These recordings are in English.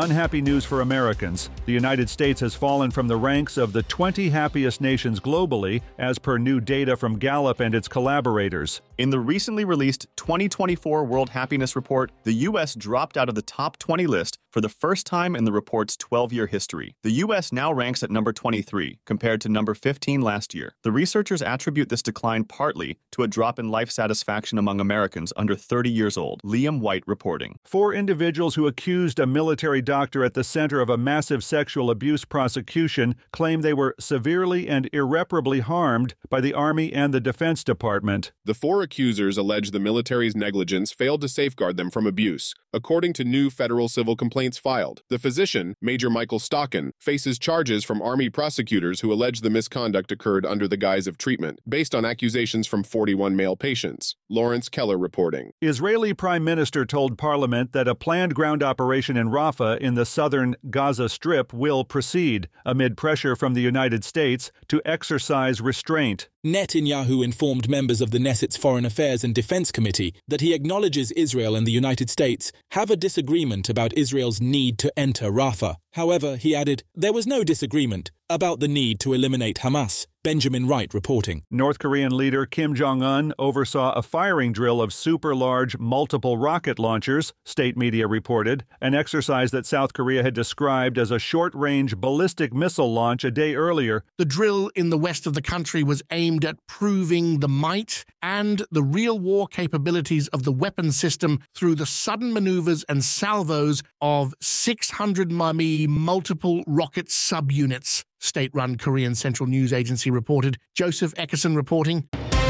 unhappy news for Americans. The United States has fallen from the ranks of the 20 happiest nations globally, as per new data from Gallup and its collaborators. In the recently released 2024 World Happiness Report, the U.S. dropped out of the top 20 list for the first time in the report's 12-year history. The U.S. now ranks at number 23, compared to number 15 last year. The researchers attribute this decline partly to a drop in life satisfaction among Americans under 30 years old. Liam White reporting. 4 individuals who accused a military doctor at the center of a massive sexual abuse prosecution claim they were severely and irreparably harmed by the Army and the Defense Department. The 4 accusers allege the military's negligence failed to safeguard them from abuse, according to new federal civil complaints filed. The physician, Major Michael Stockin, faces charges from Army prosecutors who allege the misconduct occurred under the guise of treatment, based on accusations from 41 male patients. Lawrence Keller reporting. Israeli Prime Minister told Parliament that a planned ground operation in Rafah in the southern Gaza Strip will proceed, amid pressure from the United States to exercise restraint. Netanyahu informed members of the Knesset's Foreign Affairs and Defense Committee that he acknowledges Israel and the United States have a disagreement about Israel's need to enter Rafah. However, he added, there was no disagreement about the need to eliminate Hamas. Benjamin Wright reporting. North Korean leader Kim Jong-un oversaw a firing drill of super-large multiple rocket launchers, state media reported, an exercise that South Korea had described as a short-range ballistic missile launch a day earlier. The drill in the west of the country was aimed at proving the might and the real war capabilities of the weapon system through the sudden maneuvers and salvos of 600 mm multiple rocket subunits. State-run Korean Central News Agency reported. Joseph Eckerson reporting.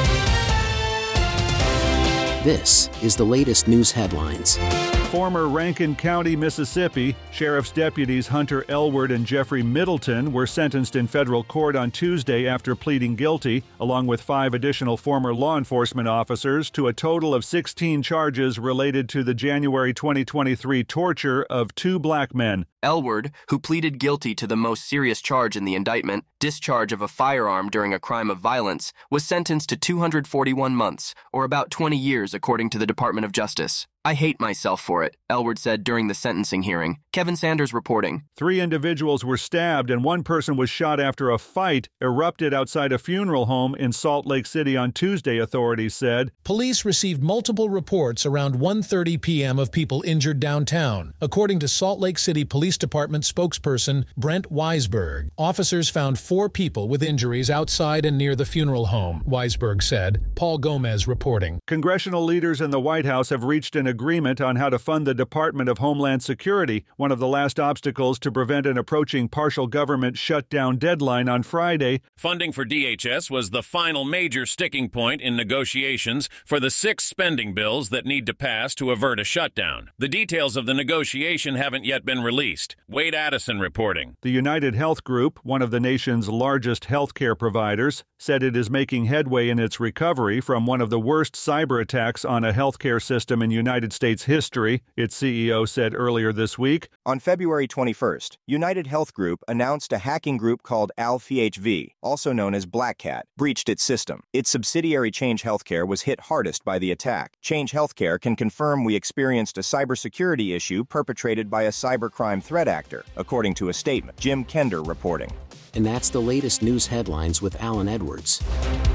This is the latest news headlines. Former Rankin County, Mississippi, Sheriff's deputies Hunter Elward and Jeffrey Middleton were sentenced in federal court on Tuesday after pleading guilty, along with 5 additional former law enforcement officers, to a total of 16 charges related to the January 2023 torture of 2 black men. Elward, who pleaded guilty to the most serious charge in the indictment, discharge of a firearm during a crime of violence, was sentenced to 241 months, or about 20 years according to the Department of Justice. I hate myself for it, Elward said during the sentencing hearing. Kevin Sanders reporting. 3 individuals were stabbed and 1 person was shot after a fight erupted outside a funeral home in Salt Lake City on Tuesday, authorities said. Police received multiple reports around 1:30 p.m. of people injured downtown. According to Salt Lake City Police Department spokesperson Brent Weisberg, officers found 4 people with injuries outside and near the funeral home, Weisberg said. Paul Gomez reporting. Congressional leaders in the White House have reached an agreement on how to fund the Department of Homeland Security, one of the last obstacles to prevent an approaching partial government shutdown deadline on Friday. Funding for DHS was the final major sticking point in negotiations for the 6 spending bills that need to pass to avert a shutdown. The details of the negotiation haven't yet been released. Wade Addison reporting. The United Health Group, one of the nation's largest healthcare providers, said it is making headway in its recovery from one of the worst cyber attacks on a healthcare system in United States history, its CEO said earlier this week. On February 21st, United Health Group announced a hacking group called ALPHV, also known as Black Cat, breached its system. Its subsidiary Change Healthcare was hit hardest by the attack. Change Healthcare can confirm we experienced a cybersecurity issue perpetrated by a cybercrime threat actor, according to a statement. Jim Kender reporting. And that's the latest news headlines with Alan Edwards.